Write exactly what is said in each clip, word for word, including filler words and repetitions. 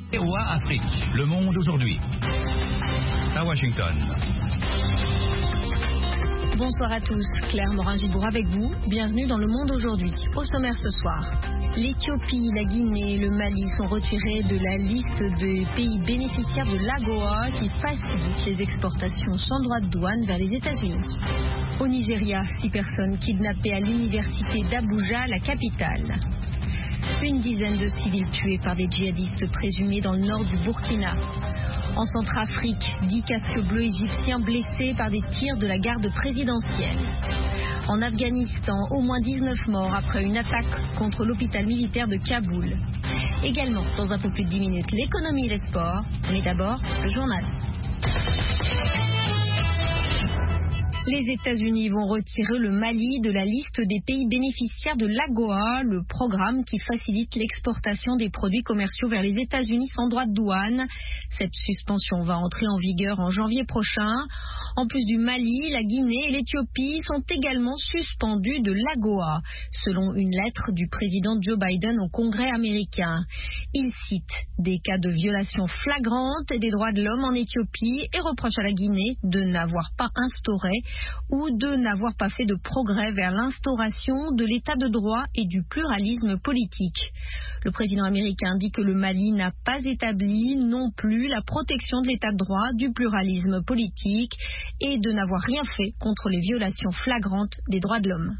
O A Afrique, Le Monde aujourd'hui. À Washington. Bonsoir à tous, Claire Morin-Gibour avec vous. Bienvenue dans Le Monde aujourd'hui. Au sommaire ce soir, l'Éthiopie, la Guinée et le Mali sont retirés de la liste des pays bénéficiaires de l'A G O A qui facilite les exportations sans droit de douane vers les États-Unis. Au Nigeria, six personnes kidnappées à l'université d'Abuja, la capitale. Une dizaine de civils tués par des djihadistes présumés dans le nord du Burkina. En Centrafrique, dix casques bleus égyptiens blessés par des tirs de la garde présidentielle. En Afghanistan, au moins dix-neuf morts après une attaque contre l'hôpital militaire de Kaboul. Également, dans un peu plus de dix minutes, l'économie et les sports. Mais d'abord, le journal. Les États-Unis vont retirer le Mali de la liste des pays bénéficiaires de l'A G O A, le programme qui facilite l'exportation des produits commerciaux vers les États-Unis sans droit de douane. Cette suspension va entrer en vigueur en janvier prochain. En plus du Mali, la Guinée et l'Éthiopie sont également suspendus de l'A G O A, selon une lettre du président Joe Biden au Congrès américain. Il cite des cas de violation flagrante des droits de l'homme en Éthiopie et reproche à la Guinée de n'avoir pas instauré ou de n'avoir pas fait de progrès vers l'instauration de l'état de droit et du pluralisme politique. Le président américain dit que le Mali n'a pas établi non plus la protection de l'état de droit, du pluralisme politique et de n'avoir rien fait contre les violations flagrantes des droits de l'homme.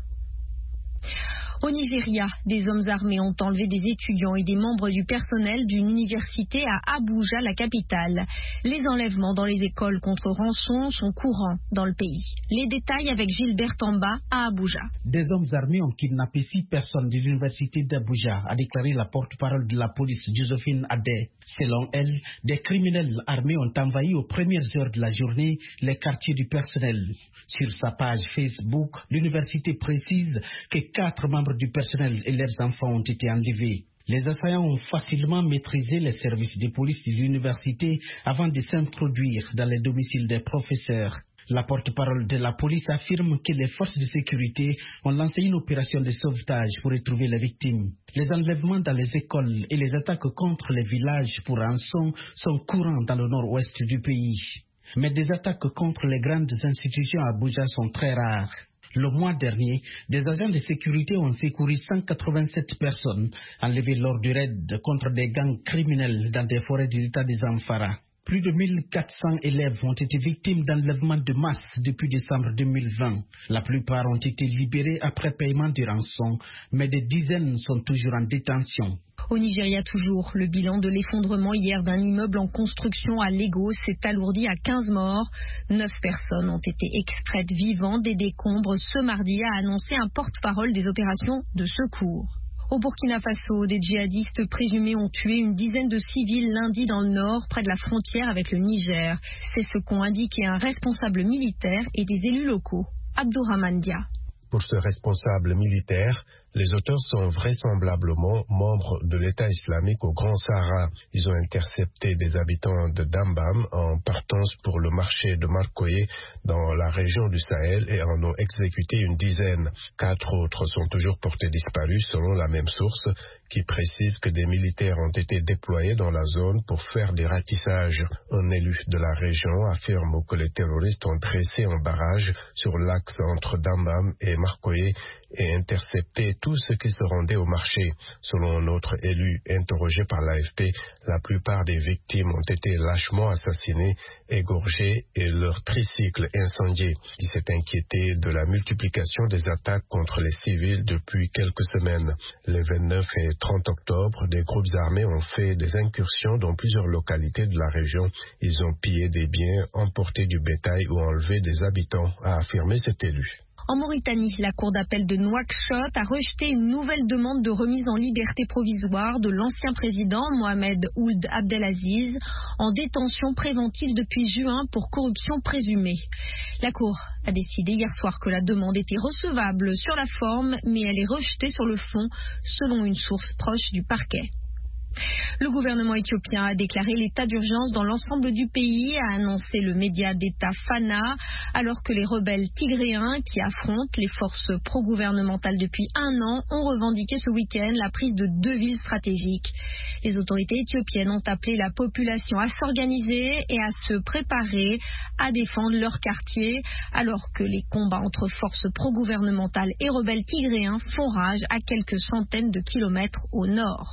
Au Nigeria, des hommes armés ont enlevé des étudiants et des membres du personnel d'une université à Abuja, la capitale. Les enlèvements dans les écoles contre rançon sont courants dans le pays. Les détails avec Gilbert Tamba à Abuja. Des hommes armés ont kidnappé six personnes de l'université d'Abuja, a déclaré la porte-parole de la police, Josephine Adé. Selon elle, des criminels armés ont envahi aux premières heures de la journée les quartiers du personnel. Sur sa page Facebook, l'université précise que quatre membres du personnel et leurs enfants ont été enlevés. Les assaillants ont facilement maîtrisé les services de police de l'université avant de s'introduire dans les domiciles des professeurs. La porte-parole de la police affirme que les forces de sécurité ont lancé une opération de sauvetage pour retrouver les victimes. Les enlèvements dans les écoles et les attaques contre les villages pour rançon sont courants dans le nord-ouest du pays. Mais des attaques contre les grandes institutions à Abuja sont très rares. Le mois dernier, des agents de sécurité ont secouru cent quatre-vingt-sept personnes enlevées lors du raid contre des gangs criminels dans des forêts de l'État des Zamfara. Plus de mille quatre cents élèves ont été victimes d'enlèvements de masse depuis décembre deux mille vingt. La plupart ont été libérés après paiement de rançon, mais des dizaines sont toujours en détention. Au Nigeria toujours, le bilan de l'effondrement hier d'un immeuble en construction à Lagos s'est alourdi à quinze morts. Neuf personnes ont été extraites vivantes des décombres ce mardi, a annoncé un porte-parole des opérations de secours. Au Burkina Faso, des djihadistes présumés ont tué une dizaine de civils lundi dans le nord, près de la frontière avec le Niger. C'est ce qu'ont indiqué un responsable militaire et des élus locaux. Abdourahmane Dia. Pour ce responsable militaire, les auteurs sont vraisemblablement membres de l'État islamique au Grand Sahara. Ils ont intercepté des habitants de Dambam en partance pour le marché de Marcoye dans la région du Sahel et en ont exécuté une dizaine. Quatre autres sont toujours portés disparus selon la même source qui précise que des militaires ont été déployés dans la zone pour faire des ratissages. Un élu de la région affirme que les terroristes ont dressé un barrage sur l'axe entre Dambam et Marcoye et intercepté tout ce qui se rendait au marché. Selon un autre élu interrogé par l'A F P, la plupart des victimes ont été lâchement assassinées, égorgées et leur tricycle incendié. Il s'est inquiété de la multiplication des attaques contre les civils depuis quelques semaines. Les vingt-neuf et trente octobre, des groupes armés ont fait des incursions dans plusieurs localités de la région. Ils ont pillé des biens, emporté du bétail ou enlevé des habitants, a affirmé cet élu. En Mauritanie, la cour d'appel de Nouakchott a rejeté une nouvelle demande de remise en liberté provisoire de l'ancien président Mohamed Ould Abdelaziz, en détention préventive depuis juin pour corruption présumée. La cour a décidé hier soir que la demande était recevable sur la forme, mais elle est rejetée sur le fond, selon une source proche du parquet. Le gouvernement éthiopien a déclaré l'état d'urgence dans l'ensemble du pays, a annoncé le média d'État Fana, alors que les rebelles tigréens qui affrontent les forces pro-gouvernementales depuis un an ont revendiqué ce week-end la prise de deux villes stratégiques. Les autorités éthiopiennes ont appelé la population à s'organiser et à se préparer à défendre leur quartier, alors que les combats entre forces pro-gouvernementales et rebelles tigréens font rage à quelques centaines de kilomètres au nord.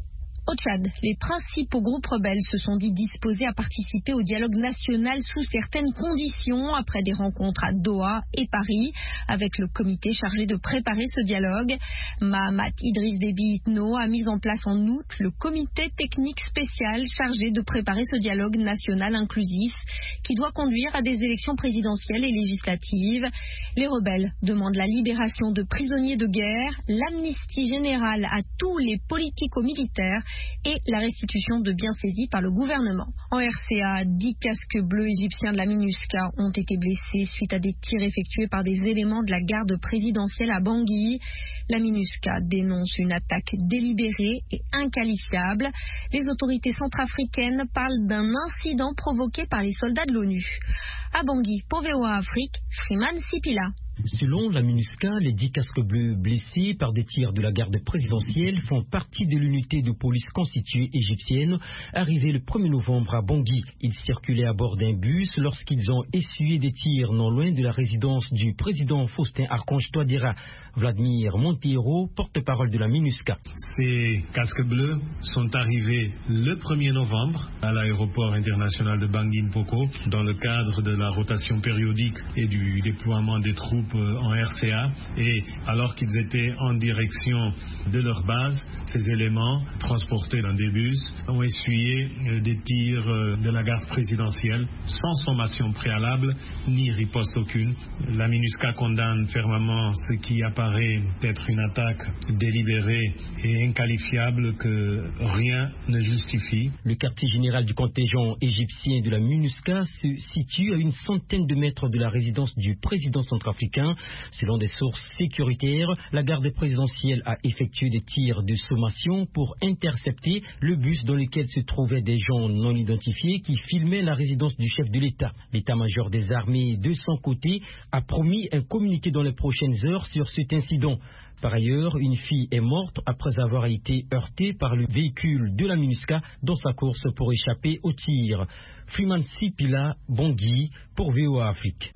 Au Tchad, les principaux groupes rebelles se sont dit disposés à participer au dialogue national sous certaines conditions après des rencontres à Doha et Paris avec le comité chargé de préparer ce dialogue. Mahamat Idriss Déby Itno a mis en place en août le comité technique spécial chargé de préparer ce dialogue national inclusif qui doit conduire à des élections présidentielles et législatives. Les rebelles demandent la libération de prisonniers de guerre, l'amnistie générale à tous les politico-militaires et la restitution de biens saisis par le gouvernement. En R C A, dix casques bleus égyptiens de la MINUSCA ont été blessés suite à des tirs effectués par des éléments de la garde présidentielle à Bangui. La MINUSCA dénonce une attaque délibérée et inqualifiable. Les autorités centrafricaines parlent d'un incident provoqué par les soldats de l'ONU. À Bangui, pour V O A Afrique, Freeman Sipila. Selon la MINUSCA, les dix casques bleus blessés par des tirs de la garde présidentielle font partie de l'unité de police constituée égyptienne arrivée le premier novembre à Bangui. Ils circulaient à bord d'un bus lorsqu'ils ont essuyé des tirs non loin de la résidence du président Faustin Archange Touadéra. Vladimir Monteiro, porte-parole de la MINUSCA. Ces casques bleus sont arrivés le premier novembre à l'aéroport international de Bangui-Mpoko dans le cadre de la rotation périodique et du déploiement des troupes en R C A, et alors qu'ils étaient en direction de leur base, ces éléments transportés dans des bus ont essuyé des tirs de la garde présidentielle sans sommation préalable ni riposte aucune. La MINUSCA condamne fermement ce qui apparaît être une attaque délibérée et inqualifiable que rien ne justifie. Le quartier général du contingent égyptien de la MINUSCA se situe à une centaine de mètres de la résidence du président centrafricain. Selon des sources sécuritaires, la garde présidentielle a effectué des tirs de sommation pour intercepter le bus dans lequel se trouvaient des gens non identifiés qui filmaient la résidence du chef de l'État. L'état-major des armées, de son côté, a promis un communiqué dans les prochaines heures sur cet incident. Par ailleurs, une fille est morte après avoir été heurtée par le véhicule de la MINUSCA dans sa course pour échapper aux tirs. Freeman Sipila, Bangui, pour V O A Afrique.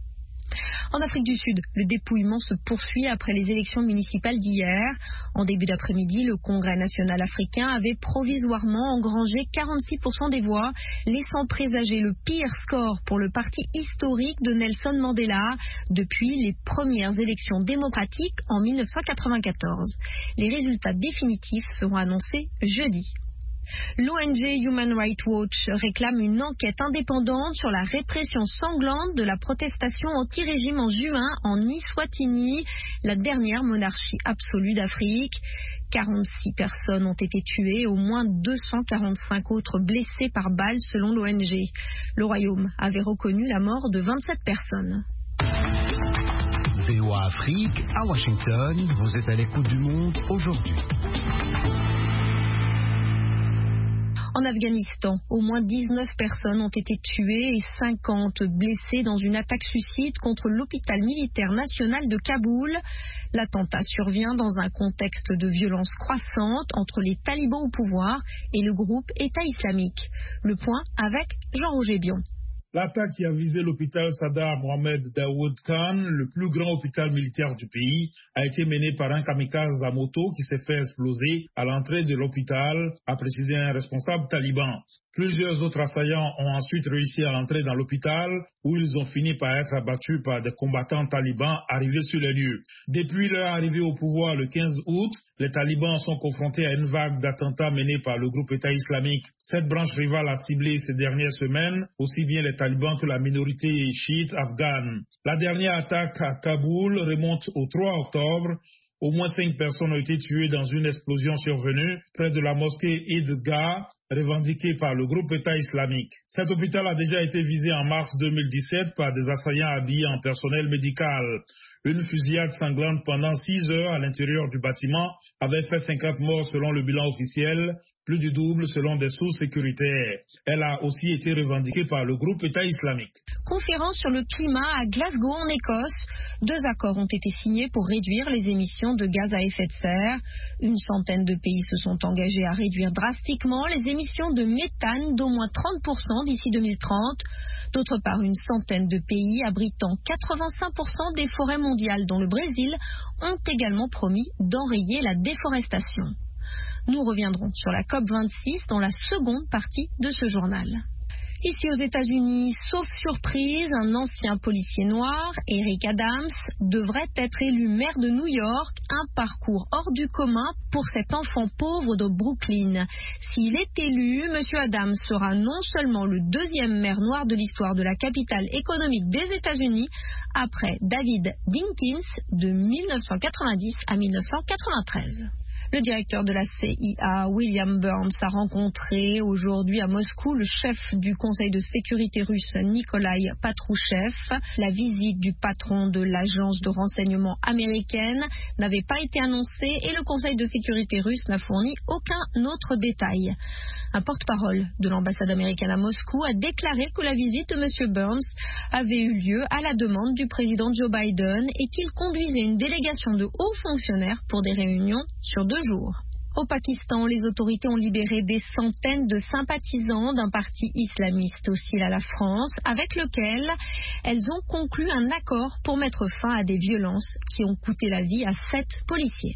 En Afrique du Sud, le dépouillement se poursuit après les élections municipales d'hier. En début d'après-midi, le Congrès national africain avait provisoirement engrangé quarante-six pour cent des voix, laissant présager le pire score pour le parti historique de Nelson Mandela depuis les premières élections démocratiques en mille neuf cent quatre-vingt-quatorze. Les résultats définitifs seront annoncés jeudi. L'O N G Human Rights Watch réclame une enquête indépendante sur la répression sanglante de la protestation anti-régime en juin en Eswatini, la dernière monarchie absolue d'Afrique. quarante-six personnes ont été tuées et au moins deux cent quarante-cinq autres blessées par balles selon l'O N G. Le Royaume avait reconnu la mort de vingt-sept personnes. V O A Afrique, à Washington, vous êtes à l'écoute du monde aujourd'hui. En Afghanistan, au moins dix-neuf personnes ont été tuées et cinquante blessées dans une attaque suicide contre l'hôpital militaire national de Kaboul. L'attentat survient dans un contexte de violence croissante entre les talibans au pouvoir et le groupe État islamique. Le point avec Jean-Roger Bion. L'attaque qui a visé l'hôpital Sadar Mohamed Daoud Khan, le plus grand hôpital militaire du pays, a été menée par un kamikaze à moto qui s'est fait exploser à l'entrée de l'hôpital, a précisé un responsable taliban. Plusieurs autres assaillants ont ensuite réussi à entrer dans l'hôpital où ils ont fini par être abattus par des combattants talibans arrivés sur les lieux. Depuis leur arrivée au pouvoir le quinze août, les talibans sont confrontés à une vague d'attentats menés par le groupe État islamique. Cette branche rivale a ciblé ces dernières semaines aussi bien les talibans que la minorité chiite afghane. La dernière attaque à Kaboul remonte au trois octobre. Au moins cinq personnes ont été tuées dans une explosion survenue près de la mosquée Eidgah revendiqué par le groupe État islamique. Cet hôpital a déjà été visé en mars deux mille dix-sept par des assaillants habillés en personnel médical. Une fusillade sanglante pendant six heures à l'intérieur du bâtiment avait fait cinquante morts selon le bilan officiel, plus du double selon des sources sécuritaires. Elle a aussi été revendiquée par le groupe État islamique. Conférence sur le climat à Glasgow en Écosse. Deux accords ont été signés pour réduire les émissions de gaz à effet de serre. Une centaine de pays se sont engagés à réduire drastiquement les émissions de méthane d'au moins trente pour cent d'ici deux mille trente. D'autre part, une centaine de pays abritant quatre-vingt-cinq pour cent des forêts mondiales, dont le Brésil, ont également promis d'enrayer la déforestation. Nous reviendrons sur la COP vingt-six dans la seconde partie de ce journal. Ici aux États-Unis, sauf surprise, un ancien policier noir, Eric Adams, devrait être élu maire de New York, un parcours hors du commun pour cet enfant pauvre de Brooklyn. S'il est élu, M. Adams sera non seulement le deuxième maire noir de l'histoire de la capitale économique des États-Unis, après David Dinkins de mille neuf cent quatre-vingt-dix à mille neuf cent quatre-vingt-treize. Le directeur de la C I A, William Burns, a rencontré aujourd'hui à Moscou le chef du Conseil de sécurité russe, Nikolai Patrouchev. La visite du patron de l'agence de renseignement américaine n'avait pas été annoncée et le Conseil de sécurité russe n'a fourni aucun autre détail. Un porte-parole de l'ambassade américaine à Moscou a déclaré que la visite de M. Burns avait eu lieu à la demande du président Joe Biden et qu'il conduisait une délégation de hauts fonctionnaires pour des réunions sur deux jours. Au Pakistan, les autorités ont libéré des centaines de sympathisants d'un parti islamiste hostile à la France, avec lequel elles ont conclu un accord pour mettre fin à des violences qui ont coûté la vie à sept policiers.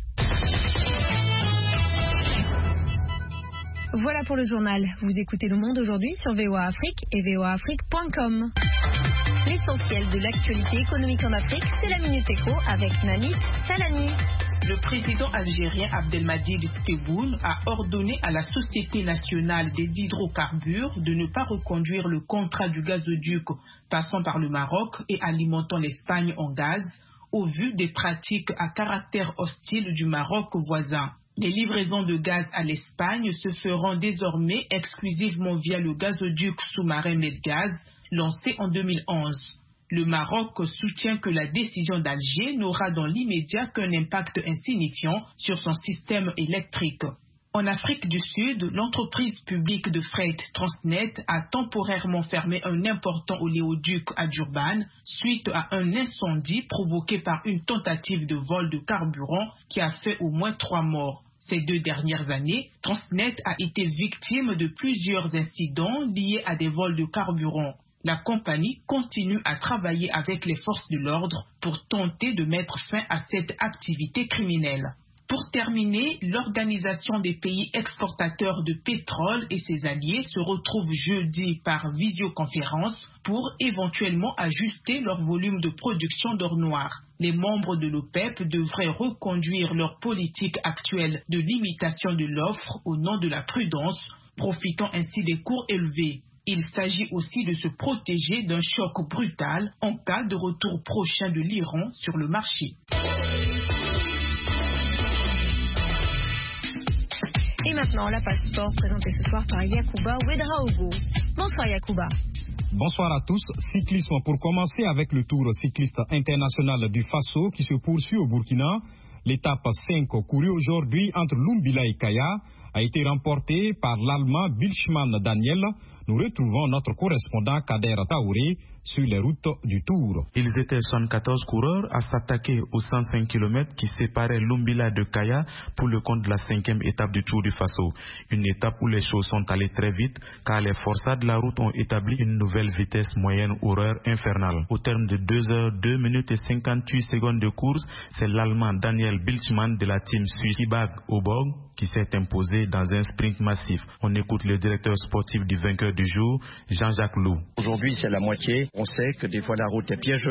Voilà pour le journal. Vous écoutez Le Monde aujourd'hui sur V O A Afrique et V O A Afrique point com. L'essentiel de l'actualité économique en Afrique, c'est la Minute Éco avec Nani Talani. Le président algérien Abdelmadjid Tebboune a ordonné à la Société nationale des hydrocarbures de ne pas reconduire le contrat du gazoduc passant par le Maroc et alimentant l'Espagne en gaz, au vu des pratiques à caractère hostile du Maroc voisin. Les livraisons de gaz à l'Espagne se feront désormais exclusivement via le gazoduc sous-marin Medgaz, lancé en deux mille onze. Le Maroc soutient que la décision d'Alger n'aura dans l'immédiat qu'un impact insignifiant sur son système électrique. En Afrique du Sud, l'entreprise publique de fret Transnet a temporairement fermé un important oléoduc à Durban suite à un incendie provoqué par une tentative de vol de carburant qui a fait au moins trois morts. Ces deux dernières années, Transnet a été victime de plusieurs incidents liés à des vols de carburant. La compagnie continue à travailler avec les forces de l'ordre pour tenter de mettre fin à cette activité criminelle. Pour terminer, l'Organisation des pays exportateurs de pétrole et ses alliés se retrouvent jeudi par visioconférence pour éventuellement ajuster leur volume de production d'or noir. Les membres de l'OPEP devraient reconduire leur politique actuelle de limitation de l'offre au nom de la prudence, profitant ainsi des cours élevés. Il s'agit aussi de se protéger d'un choc brutal en cas de retour prochain de l'Iran sur le marché. Et maintenant, la Passeport présentée ce soir par Yacouba Ouedraogo. Bonsoir Yacouba. Bonsoir à tous. Cyclisme pour commencer avec le Tour cycliste international du Faso qui se poursuit au Burkina. L'étape cinq courue aujourd'hui entre Lumbila et Kaya a été remportée par l'Allemand Bilchmann Daniel. Nous retrouvons notre correspondant Kader Taouré sur les routes du Tour. Ils étaient soixante-quatorze coureurs à s'attaquer aux cent cinq kilomètres qui séparaient Lumbila de Kaya pour le compte de la cinquième étape du Tour du Faso. Une étape où les choses sont allées très vite car les forçats de la route ont établi une nouvelle vitesse moyenne horaire infernale. Au terme de deux heures, deux minutes et cinquante-huit secondes de course, c'est l'Allemand Daniel Bilchmann de la team suisse Ibag Oborg qui s'est imposé dans un sprint massif. On écoute le directeur sportif du vainqueur du jour, Jean-Jacques Lou. Aujourd'hui, c'est la moitié. On sait que des fois la route est piégeuse.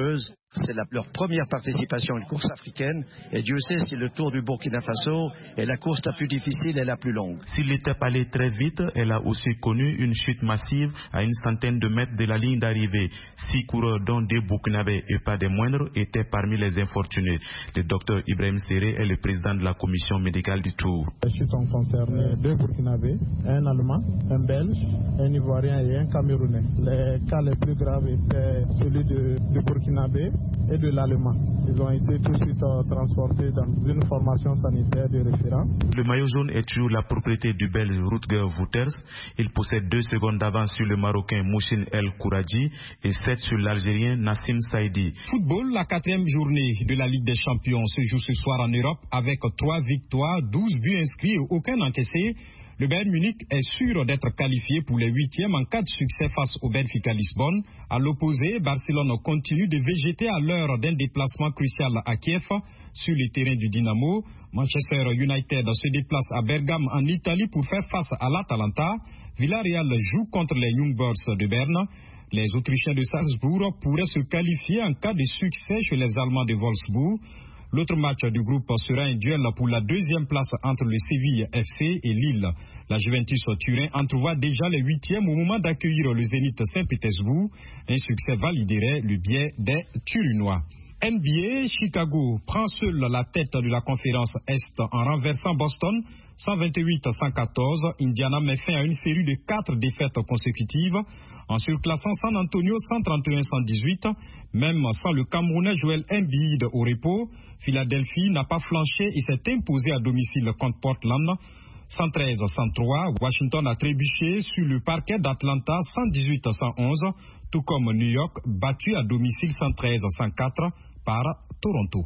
C'est la, leur première participation à une course africaine et Dieu sait si le Tour du Burkina Faso est la course la plus difficile et la plus longue. Si l'étape allait très vite, elle a aussi connu une chute massive à une centaine de mètres de la ligne d'arrivée. Six coureurs, dont des Burkinabés et pas des moindres, étaient parmi les infortunés. Le docteur Ibrahim Serré est le président de la commission médicale du Tour. Les chutes ont concerné deux Burkinabés, un Allemand, un Belge, un Ivoirien et un Camerounais. Les cas les plus graves étaient celui de, de Burkinabé et de l'Allemand. Ils ont été tout de suite euh, transportés dans une formation sanitaire de référence. Le maillot jaune est toujours la propriété du Belge Rutger Wouters. Il possède deux secondes d'avance sur le Marocain Mouchin El Kouradji et sept sur l'Algérien Nassim Saidi. Football, la quatrième journée de la Ligue des Champions se joue ce soir en Europe avec trois victoires, douze buts inscrits et aucun encaissé. Le Bayern Munich est sûr d'être qualifié pour les huitièmes en cas de succès face au Benfica Lisbonne. À l'opposé, Barcelone continue de végéter à l'heure d'un déplacement crucial à Kiev sur les terrains du Dynamo. Manchester United se déplace à Bergame en Italie pour faire face à l'Atalanta. Villarreal joue contre les Young Boys de Berne. Les Autrichiens de Salzbourg pourraient se qualifier en cas de succès chez les Allemands de Wolfsburg. L'autre match du groupe sera un duel pour la deuxième place entre le Séville F C et Lille. La Juventus Turin entrevoit déjà les huitièmes au moment d'accueillir le Zénith Saint-Pétersbourg. Un succès validerait le biais des Turinois. N B A, Chicago prend seul la tête de la conférence Est en renversant Boston cent vingt-huit à cent quatorze. Indiana met fin à une série de quatre défaites consécutives en surclassant San Antonio cent trente et un à cent dix-huit. Même sans le Camerounais Joel Embiid au repos, Philadelphie n'a pas flanché et s'est imposé à domicile contre Portland cent treize à cent trois. Washington a trébuché sur le parquet d'Atlanta cent dix-huit à cent onze, tout comme New York battu à domicile cent treize à cent quatre par Toronto.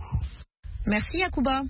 Merci Yacouba.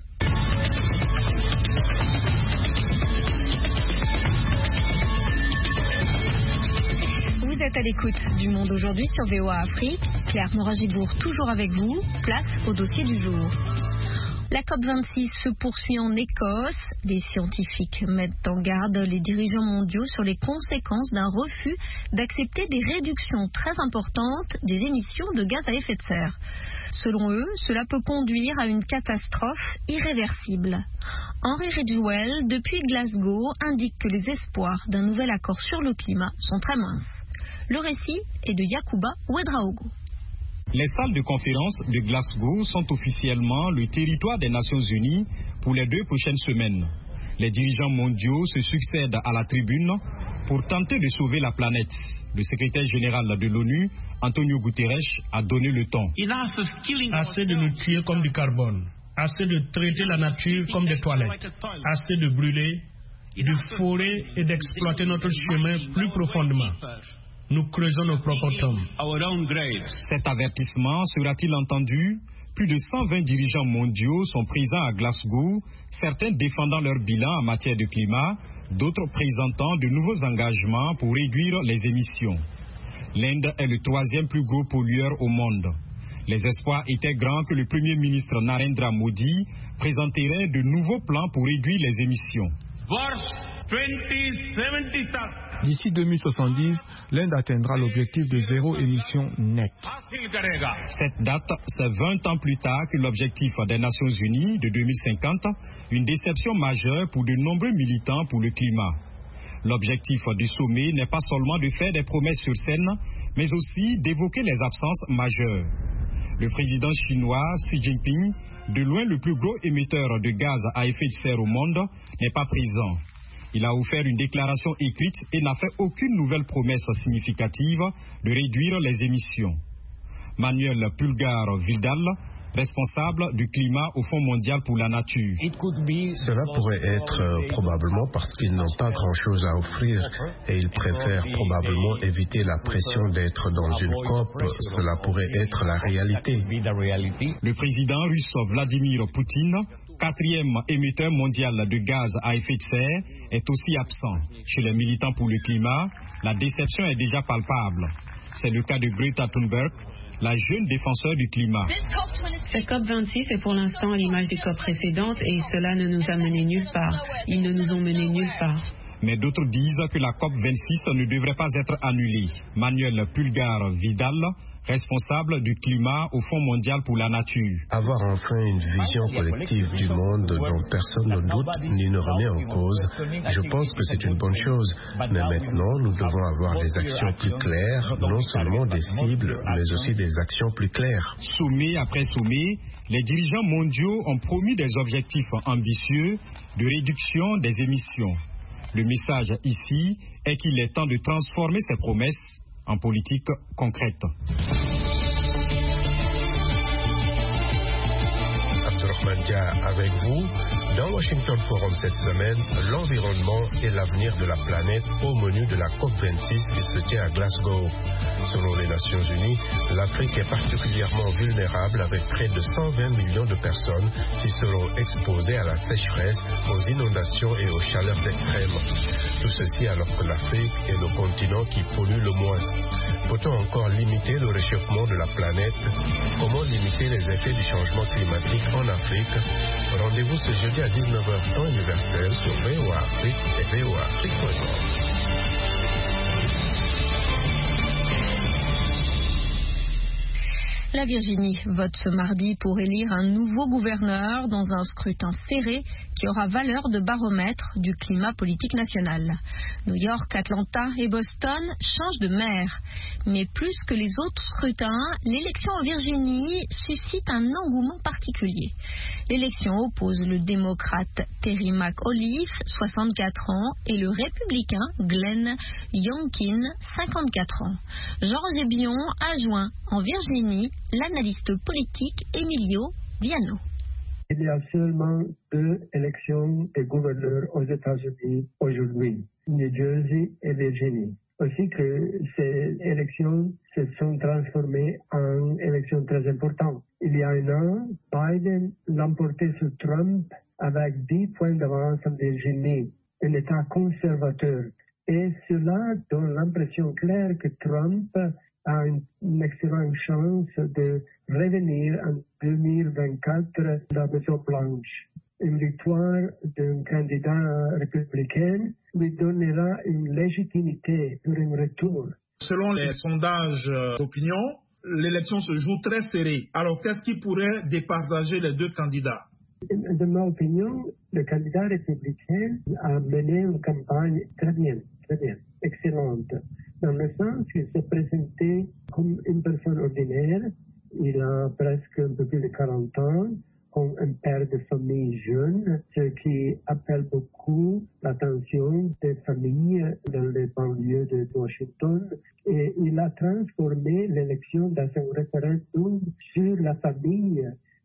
Vous êtes à l'écoute du Monde aujourd'hui sur V O A Afrique. Claire Moragibourg toujours avec vous. Place au dossier du jour. La COP vingt-six se poursuit en Écosse. Des scientifiques mettent en garde les dirigeants mondiaux sur les conséquences d'un refus d'accepter des réductions très importantes des émissions de gaz à effet de serre. Selon eux, cela peut conduire à une catastrophe irréversible. Henry Ridgwell, depuis Glasgow, indique que les espoirs d'un nouvel accord sur le climat sont très minces. Le récit est de Yacouba Ouedraogo. Les salles de conférence de Glasgow sont officiellement le territoire des Nations Unies pour les deux prochaines semaines. Les dirigeants mondiaux se succèdent à la tribune pour tenter de sauver la planète. Le secrétaire général de l'ONU, Antonio Guterres, a donné le ton. Assez de nous tuer comme du carbone, assez de traiter la nature comme des toilettes, assez de brûler, de forer et d'exploiter notre chemin plus profondément. Nous creusons nos propres tombes. Cet avertissement sera-t-il entendu? Plus de cent vingt dirigeants mondiaux sont présents à Glasgow, certains défendant leur bilan en matière de climat, d'autres présentant de nouveaux engagements pour réduire les émissions. L'Inde est le troisième plus gros pollueur au monde. Les espoirs étaient grands que le Premier ministre Narendra Modi présenterait de nouveaux plans pour réduire les émissions. D'ici deux mille soixante-dix, l'Inde atteindra l'objectif de zéro émission nette. Cette date, c'est vingt ans plus tard que l'objectif des Nations Unies de deux mille cinquante, une déception majeure pour de nombreux militants pour le climat. L'objectif du sommet n'est pas seulement de faire des promesses sur scène, mais aussi d'évoquer les absences majeures. Le président chinois Xi Jinping, de loin le plus gros émetteur de gaz à effet de serre au monde, n'est pas présent. Il a offert une déclaration écrite et n'a fait aucune nouvelle promesse significative de réduire les émissions. Manuel Pulgar Vidal, responsable du climat au Fonds mondial pour la nature. Cela pourrait être euh, probablement parce qu'ils n'ont pas grand-chose à offrir et ils préfèrent probablement éviter la pression d'être dans une COP. Cela pourrait être la réalité. Le président russe Vladimir Poutine, quatrième émetteur mondial de gaz à effet de serre, est aussi absent. Chez les militants pour le climat, la déception est déjà palpable. C'est le cas de Greta Thunberg, la jeune défenseur du climat. Cette COP vingt-six est pour l'instant à l'image des COP précédentes et cela ne nous a mené nulle part. Ils ne nous ont mené nulle part. Mais d'autres disent que la COP vingt-six ne devrait pas être annulée. Manuel Pulgar Vidal, responsable du climat au Fonds mondial pour la nature. Avoir enfin une vision collective du monde dont personne ne doute ni ne remet en cause, je pense que c'est une bonne chose. Mais maintenant, nous devons avoir des actions plus claires, non seulement des cibles, mais aussi des actions plus claires. Sommet après sommet, les dirigeants mondiaux ont promis des objectifs ambitieux de réduction des émissions. Le message ici est qu'il est temps de transformer ces promesses en politique concrète. Abdurrahman Dia avec vous. Dans Washington Forum cette semaine, l'environnement et l'avenir de la planète au menu de la COP vingt-six qui se tient à Glasgow. Selon les Nations Unies, l'Afrique est particulièrement vulnérable avec près de cent vingt millions de personnes qui seront exposées à la sécheresse, aux inondations et aux chaleurs extrêmes. Tout ceci alors que l'Afrique est le continent qui pollue le moins. Peut-on encore limiter le réchauffement de la planète? Comment limiter les effets du changement climatique en Afrique? Rendez-vous ce jeudi à dix-neuf heures temps universel sur V O A Afrique et V O A Afrique point com. La Virginie vote ce mardi pour élire un nouveau gouverneur dans un scrutin serré qui aura valeur de baromètre du climat politique national. New York, Atlanta et Boston changent de maire. Mais plus que les autres scrutins, l'élection en Virginie suscite un engouement particulier. L'élection oppose le démocrate Terry McAuliffe, soixante-quatre ans, et le républicain Glenn Youngkin, cinquante-quatre ans. Georges Bion a joint en Virginie l'analyste politique Emilio Viano. Il y a seulement deux élections de gouverneurs aux États-Unis aujourd'hui, New Jersey et Virginie. Aussi que ces élections se sont transformées en élections très importantes. Il y a un an, Biden l'emportait sur Trump avec dix points d'avance en Virginie, un État conservateur. Et cela donne l'impression claire que Trump a une, une excellente chance de revenir en deux mille vingt-quatre à la Maison-Blanche. Une victoire d'un candidat républicain lui donnera une légitimité pour un retour. Selon les sondages d'opinion, l'élection se joue très serrée. Alors, qu'est-ce qui pourrait départager les deux candidats? De ma opinion, le candidat républicain a mené une campagne très bien, très bien, excellente. Dans le sens qu'il s'est présenté comme une personne ordinaire. Il a presque un peu plus de quarante ans, comme un père de famille jeune, ce qui appelle beaucoup l'attention des familles dans les banlieues de Washington. Et il a transformé l'élection dans un référendum sur la famille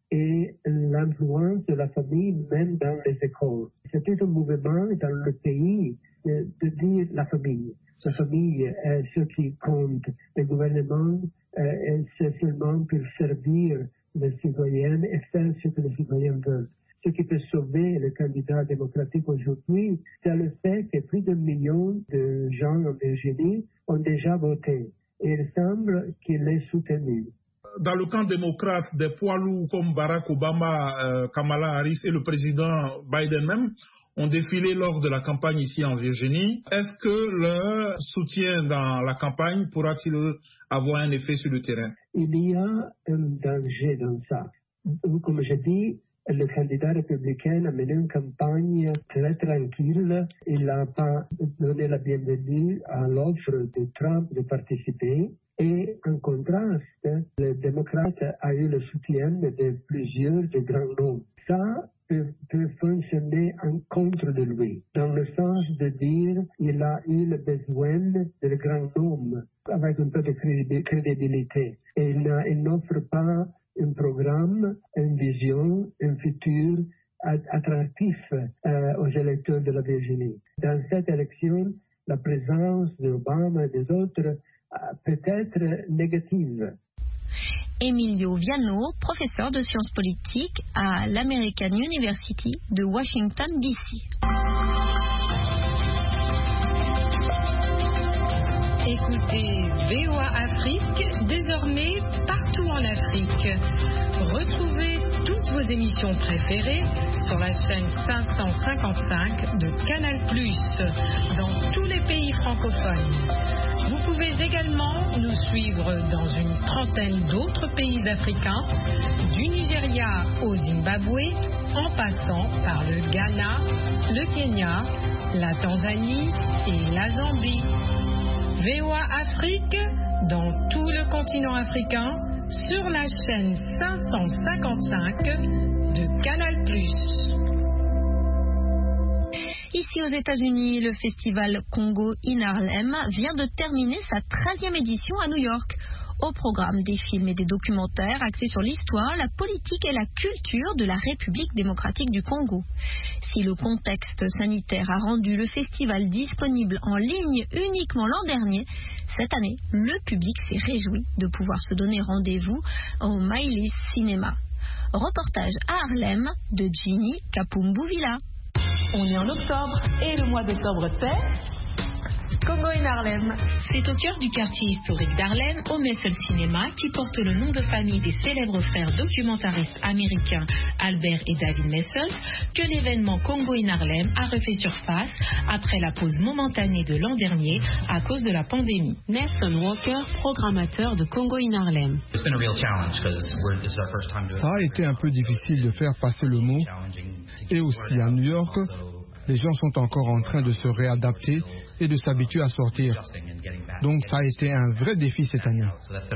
et l'influence de la famille même dans les écoles. C'était un mouvement dans le pays de, de dire la famille. La famille est ce qui compte. Le gouvernement euh, c'est seulement pour servir les citoyens et faire ce que les citoyens veulent. Ce qui peut sauver le candidat démocratique aujourd'hui, c'est le fait que plus d'un million de gens en Virginie ont déjà voté. Et il semble qu'il est soutenu. Dans le camp démocrate, des poids lourds comme Barack Obama, euh, Kamala Harris et le président Biden même ont défilé lors de la campagne ici en Virginie. Est-ce que leur soutien dans la campagne pourra-t-il avoir un effet sur le terrain? Il y a un danger dans ça. Comme je dis, le candidat républicain a mené une campagne très tranquille. Il n'a pas donné la bienvenue à l'offre de Trump de participer. Et en contraste, le démocrate a eu le soutien de plusieurs de grands noms. Ça peut, peut fonctionner en contre de lui, dans le sens de dire qu'il a eu le besoin de grands noms avec un peu de crédibilité. Et il n'offre pas un programme, une vision, un futur attractif euh, aux électeurs de la Virginie. Dans cette élection, la présence d'Obama et des autres peut être négative. Emilio Viano, professeur de sciences politiques à l'American University de Washington, D C. Écoutez V O A Afrique désormais partout en Afrique. Retrouvez toutes vos émissions préférées sur la chaîne cinq cent cinquante-cinq de Canal plus, dans tous les pays francophones. Vous pouvez également nous suivre dans une trentaine d'autres pays africains, du Nigeria au Zimbabwe, en passant par le Ghana, le Kenya, la Tanzanie et la Zambie. V O A Afrique, dans tout le continent africain, sur la chaîne cinq cent cinquante-cinq de Canal plus. Ici aux États-Unis, le festival Congo in Harlem vient de terminer sa treizième édition à New York. Au programme des films et des documentaires axés sur l'histoire, la politique et la culture de la République démocratique du Congo. Si le contexte sanitaire a rendu le festival disponible en ligne uniquement l'an dernier, cette année, le public s'est réjoui de pouvoir se donner rendez-vous au Maïlis Cinéma. Reportage à Harlem de Ginny Kapumbuvila. On est en octobre et le mois d'octobre c'est Congo in Harlem. C'est au cœur du quartier historique d'Harlem, au Messel Cinéma, qui porte le nom de famille des célèbres frères documentaristes américains Albert et David Messel, que l'événement Congo in Harlem a refait surface après la pause momentanée de l'an dernier à cause de la pandémie. Nelson Walker, programmateur de Congo in Harlem. Ça a été un peu difficile de faire passer le mot, et aussi à New York, les gens sont encore en train de se réadapter et de s'habituer à sortir. Donc ça a été un vrai défi cette année.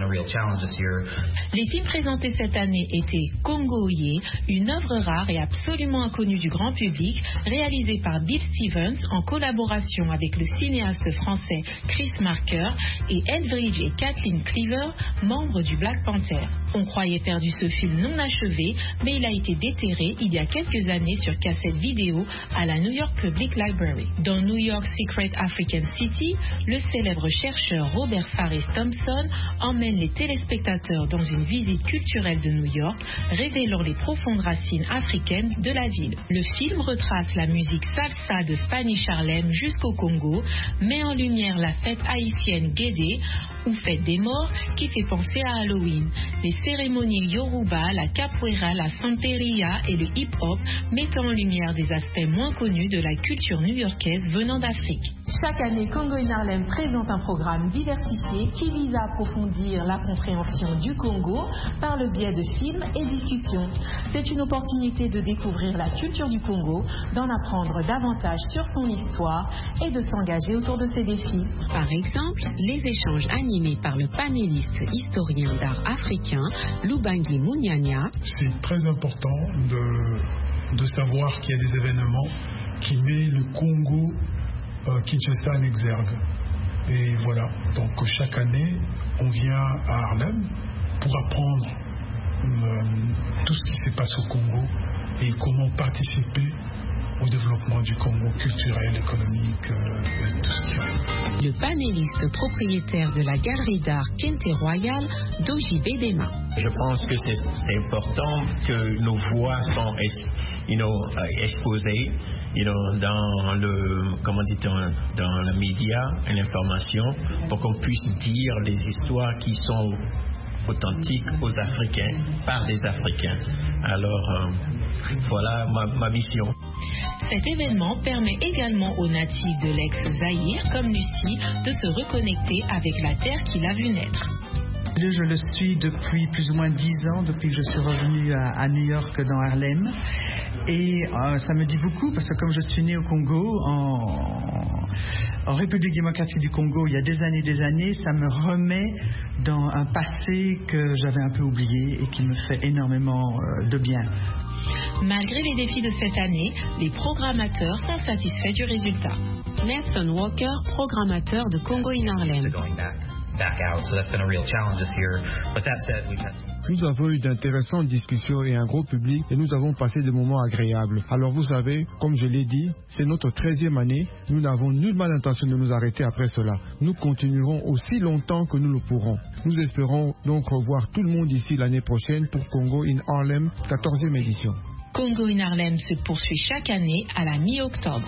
Les films présentés cette année étaient Congo Oye, une œuvre rare et absolument inconnue du grand public, réalisée par Bill Stevens en collaboration avec le cinéaste français Chris Marker et Eldridge et Kathleen Cleaver, membres du Black Panther. On croyait perdu ce film non achevé, mais il a été déterré il y a quelques années sur cassette vidéo à la New York Public Library. Dans New York Secret African City, le célèbre chercheur Robert Farris Thompson emmène les téléspectateurs dans une visite culturelle de New York, révélant les profondes racines africaines de la ville. Le film retrace la musique salsa de Spanish Harlem jusqu'au Congo, met en lumière la fête haïtienne Guédé, ou fête des morts, qui fait penser à Halloween. Les cérémonies Yoruba, la capoeira, la santeria et le hip-hop mettent en lumière des aspects moins connus de la culture new-yorkaise venant d'Afrique. Chaque année, Congo in Harlem présente un programme diversifié qui vise à approfondir la compréhension du Congo par le biais de films et discussions. C'est une opportunité de découvrir la culture du Congo, d'en apprendre davantage sur son histoire et de s'engager autour de ses défis. Par exemple, les échanges animés par le panéliste historien d'art africain Lubangi Munyanya. C'est très important de, de savoir qu'il y a des événements qui mettent le Congo Euh, Kinshasa en exergue. Et voilà, donc chaque année, on vient à Harlem pour apprendre euh, tout ce qui se passe au Congo et comment participer au développement du Congo culturel, économique, euh, et tout ce qui reste. Le panéliste propriétaire de la galerie d'art Kente Royal, Doji Bedema. Je pense que c'est, c'est important que nos voix sont you know, uh, exposées you know, dans le, comment dit-on, dans les médias et l'information pour qu'on puisse dire les histoires qui sont authentiques aux Africains par des Africains. Alors, euh, voilà ma, ma mission. Cet événement permet également aux natifs de l'ex-Zaïre, comme Lucie, de se reconnecter avec la terre qui l'a vu naître. Je le suis depuis plus ou moins dix ans, depuis que je suis revenue à, à New York dans Harlem. Et euh, ça me dit beaucoup parce que comme je suis née au Congo, en, en République démocratique du Congo, il y a des années des années, ça me remet dans un passé que j'avais un peu oublié et qui me fait énormément euh, de bien. Malgré les défis de cette année, les programmateurs sont satisfaits du résultat. Nelson Walker, programmateur de Congo in Harlem. Nous avons eu d'intéressantes discussions et un gros public et nous avons passé des moments agréables. Alors vous savez, comme je l'ai dit, c'est notre treizième année. Nous n'avons nullement l'intention de nous arrêter après cela. Nous continuerons aussi longtemps que nous le pourrons. Nous espérons donc revoir tout le monde ici l'année prochaine pour Congo in Harlem, quatorzième édition. Congo in Harlem se poursuit chaque année à la mi-octobre.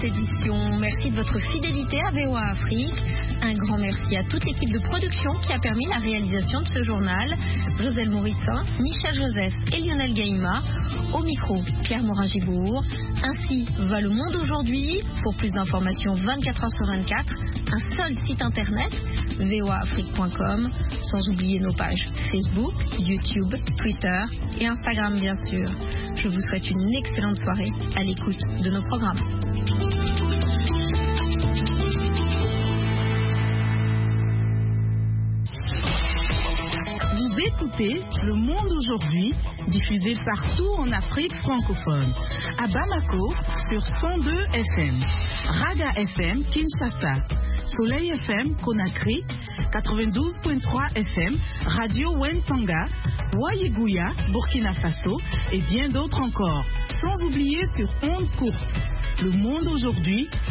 cette édition. Merci de votre fidélité à V O A Afrique. Un grand merci à toute l'équipe de production qui a permis la réalisation de ce journal. Joselle Morissin, Michel Joseph et Lionel Gaïma. Au micro, Pierre Morin-Gibourg. Ainsi va le monde aujourd'hui. Pour plus d'informations vingt-quatre heures sur vingt-quatre, un seul site internet, v o a afrique point com, sans oublier nos pages Facebook, YouTube, Twitter et Instagram bien sûr. Je vous souhaite une excellente soirée à l'écoute de nos programmes. Vous écoutez Le Monde aujourd'hui, diffusé partout en Afrique francophone. À Bamako, sur cent deux F M. Raga F M, Kinshasa. Soleil F M, Conakry. quatre-vingt-douze virgule trois F M. Radio Wentanga. Wayegouya, Burkina Faso. Et bien d'autres encore. Sans oublier sur ondes courtes. Le Monde aujourd'hui,